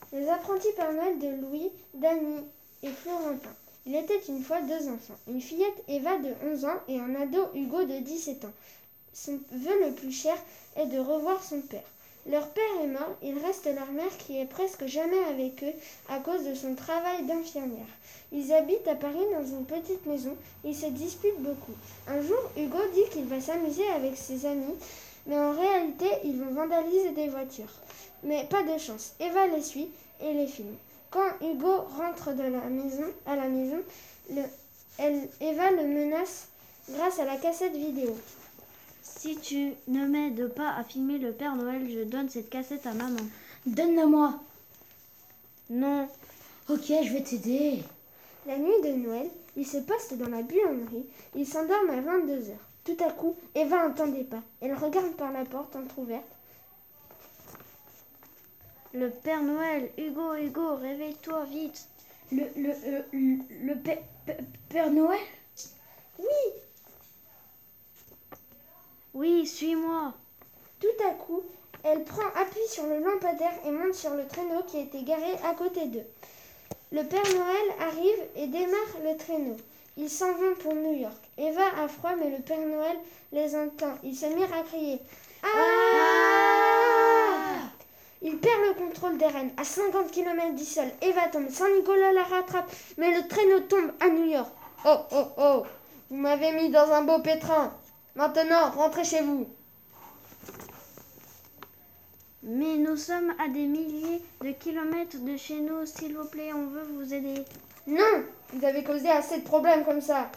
Les apprentis Père Noël de Louis, Dany et Florentin. Il était une fois deux enfants, une fillette Eva de 11 ans et un ado Hugo de 17 ans. Son vœu le plus cher est de revoir son père. Leur père est mort, il reste leur mère qui est presque jamais avec eux à cause de son travail d'infirmière. Ils habitent à Paris dans une petite maison, ils se disputent beaucoup. Un jour, Hugo dit qu'il va s'amuser avec ses amis, mais en réalité, ils vont vandaliser des voitures. Mais pas de chance, Eva les suit et les filme. Quand Hugo rentre à la maison, Eva le menace grâce à la cassette vidéo. Si tu ne m'aides pas à filmer le Père Noël, je donne cette cassette à maman. Donne-la-moi. Non. Ok, je vais t'aider. La nuit de Noël, ils se postent dans la buanderie. Ils s'endorment à 22h. Tout à coup, Eva entend des pas. Elle regarde par la porte entrouverte. Le Père Noël, Hugo, réveille-toi vite. Le Père Noël? Oui! Oui, suis-moi. Tout à coup, elle prend appui sur le lampadaire et monte sur le traîneau qui était garé à côté d'eux. Le Père Noël arrive et démarre le traîneau. Ils s'en vont pour New York. Eva a froid, mais le Père Noël les entend. Ils se mirent à crier. Ah! Il perd le contrôle des rênes. À 50 km du sol, Eva tombe. Saint-Nicolas la rattrape, mais le traîneau tombe à New York. Oh, oh, oh! Vous m'avez mis dans un beau pétrin. Maintenant, rentrez chez vous. Mais nous sommes à des milliers de kilomètres de chez nous. S'il vous plaît, on veut vous aider. Non! Vous avez causé assez de problèmes comme ça.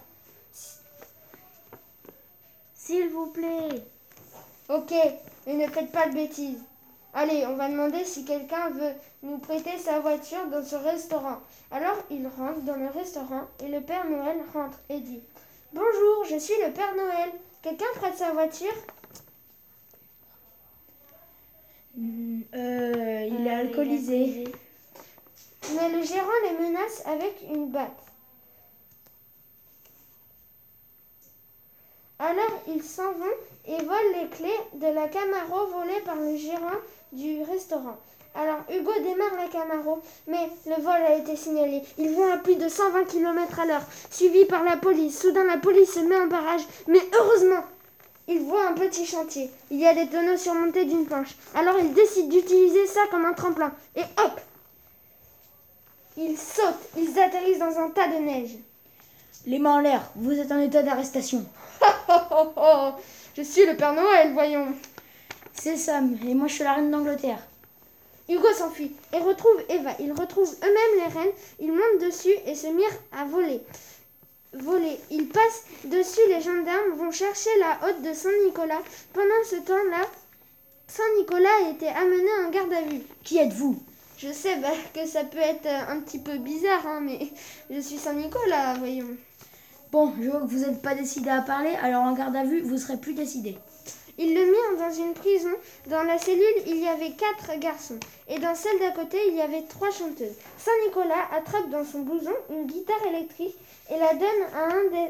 S'il vous plaît. Ok, mais ne faites pas de bêtises. Allez, on va demander si quelqu'un veut nous prêter sa voiture dans ce restaurant. Alors, ils rentrent dans le restaurant et le Père Noël rentre et dit « Bonjour, je suis le Père Noël. Quelqu'un prête sa voiture ?» Il est alcoolisé. Mais le gérant les menace avec une batte. Alors, ils s'en vont et volent les clés de la Camaro volée par le gérant du restaurant. Alors, Hugo démarre la Camaro, mais le vol a été signalé. Ils vont à plus de 120 km à l'heure, suivis par la police. Soudain, la police se met en barrage, mais heureusement, ils voient un petit chantier. Il y a des tonneaux surmontés d'une planche. Alors, ils décident d'utiliser ça comme un tremplin. Et hop! Ils sautent, ils atterrissent dans un tas de neige. Les mains en l'air, vous êtes en état d'arrestation. Oh, je suis le Père Noël, voyons. C'est Sam, et moi je suis la reine d'Angleterre. Hugo s'enfuit et retrouve Eva. Ils retrouvent eux-mêmes les reines. Ils montent dessus et se mirent à voler. Ils passent dessus, les gendarmes vont chercher la hotte de Saint-Nicolas. Pendant ce temps-là, Saint-Nicolas a été amené en garde à vue. Qui êtes-vous? Je sais que ça peut être un petit peu bizarre, hein, mais je suis Saint-Nicolas, voyons. Bon, je vois que vous n'êtes pas décidé à parler, alors en garde à vue, vous serez plus décidé. Ils le mirent dans une prison. Dans la cellule, il y avait 4 garçons. Et dans celle d'à côté, il y avait 3 chanteuses. Saint-Nicolas attrape dans son blouson une guitare électrique et la donne à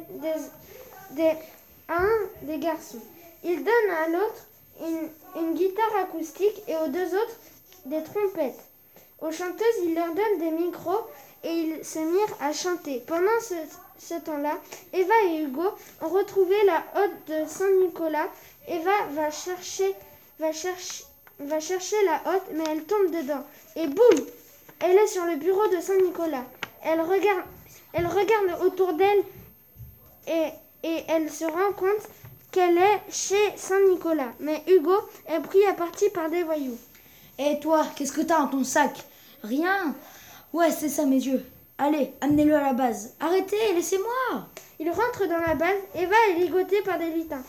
un des garçons. Il donne à l'autre une guitare acoustique et aux deux autres des trompettes. Aux chanteuses, il leur donne des micros et ils se mirent à chanter. Pendant ce temps-là, Eva et Hugo ont retrouvé la hotte de Saint-Nicolas. Eva va chercher la hotte, mais elle tombe dedans. Et boum! Elle est sur le bureau de Saint-Nicolas. Elle regarde autour d'elle et elle se rend compte qu'elle est chez Saint-Nicolas. Mais Hugo est pris à partie par des voyous. Et toi, qu'est-ce que t'as dans ton sac? Rien. Ouais, c'est ça mes yeux. Allez, amenez-le à la base. Arrêtez, laissez-moi. Il rentre dans la base. Eva est ligotée par des lutins.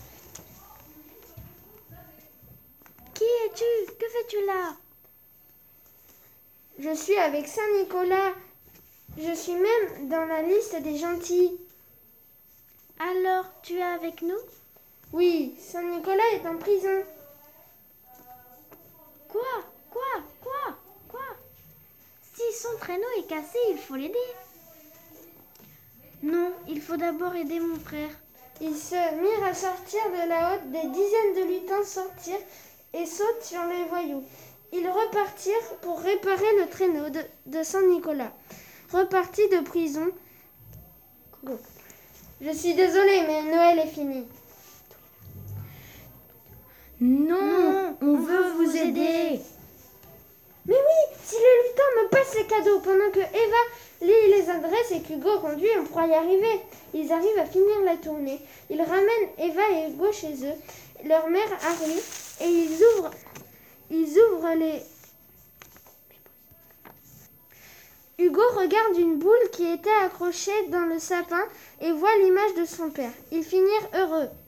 Qui es-tu? Que fais-tu là? Je suis avec Saint-Nicolas. Je suis même dans la liste des gentils. Alors, tu es avec nous? Oui, Saint-Nicolas est en prison. Quoi? Si son traîneau est cassé, il faut l'aider. Non, il faut d'abord aider mon frère. Ils se mirent à sortir de la hotte. Des dizaines de lutins sortirent et sautent sur les voyous. Ils repartirent pour réparer le traîneau de Saint-Nicolas. Repartis de prison. Go. Je suis désolée, mais Noël est fini. Non, on veut vous aider. Mais oui, si le lutin me passe les cadeaux pendant que Eva lit les adresses et qu'Hugo conduit, on pourra y arriver. Ils arrivent à finir la tournée. Ils ramènent Eva et Hugo chez eux, leur mère arrive et ils ouvrent les... Hugo regarde une boule qui était accrochée dans le sapin et voit l'image de son père. Ils finirent heureux.